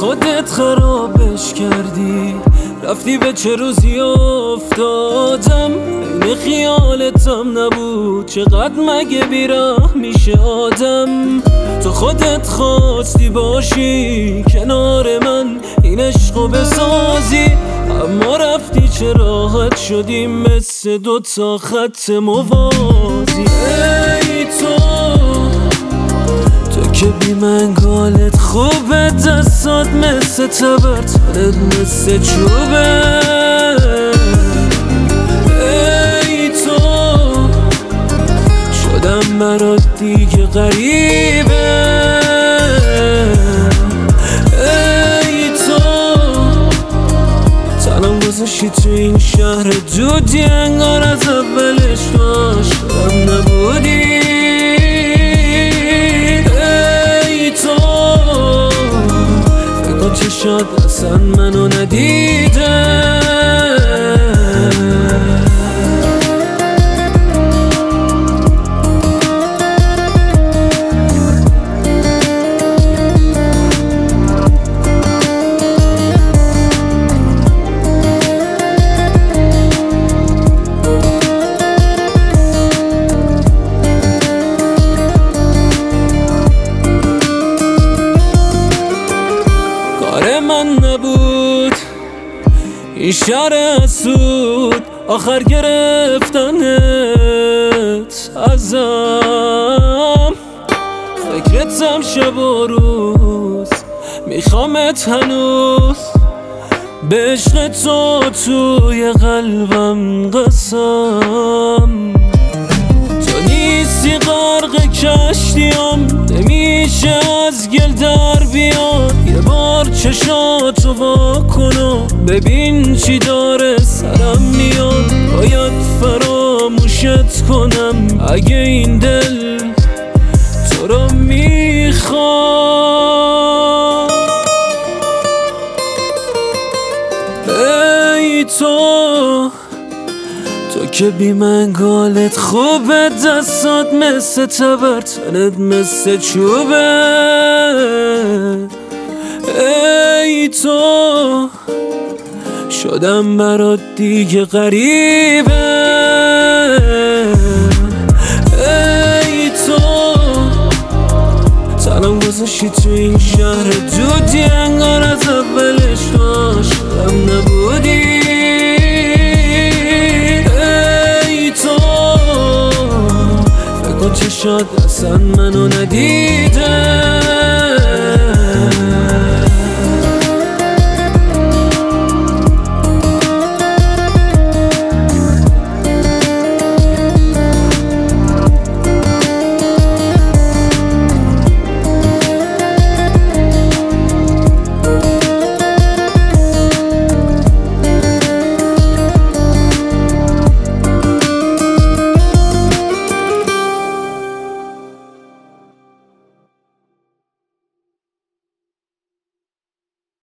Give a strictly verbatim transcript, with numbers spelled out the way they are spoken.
خودت خرابش کردی، رفتی به چه روزی افتادم. این خیالتم نبود، چقدر مگه بیراه میشه آدم. تو خودت خواستی باشی کنار من، این عشقو بسازی، اما رفتی چه راحت شدی مثل دوتا خط موازی. ای تو تو که بی منگالت خوبه، دستات مثل تبر، تنت مثل چوبه. ای تو شدم برات دیگه غریبه. ای تو تنم گذاشتی تو این شهر دودی، انگار از اولش تو عاشقم نبودی. چشات اصلا منو ندیده. من نبود این شهر اسود، آخر گرفتنت ازم. فکرتم شب و روز، میخوامت هنوز، به عشق تو توی قلبم قسم. تو نیستی غرق کشتیم، نمیشه از گل در بیاد. یه بار چشاتو وا کن و ببین چی داره سرم میاد. باید فراموشت کنم اگه این دل تو رو میخواد. ای تو تو که بی منگالت خوبه، دستات مثل تبر، تنت مثل چوبه. ای تو شدم برات دیگه غریبه. ای تو تنم گذاشتی تو این شهر دودی، انگار از اولش تو عاشقم نبودی. ای تو فکر چشات اصلا منو ندید.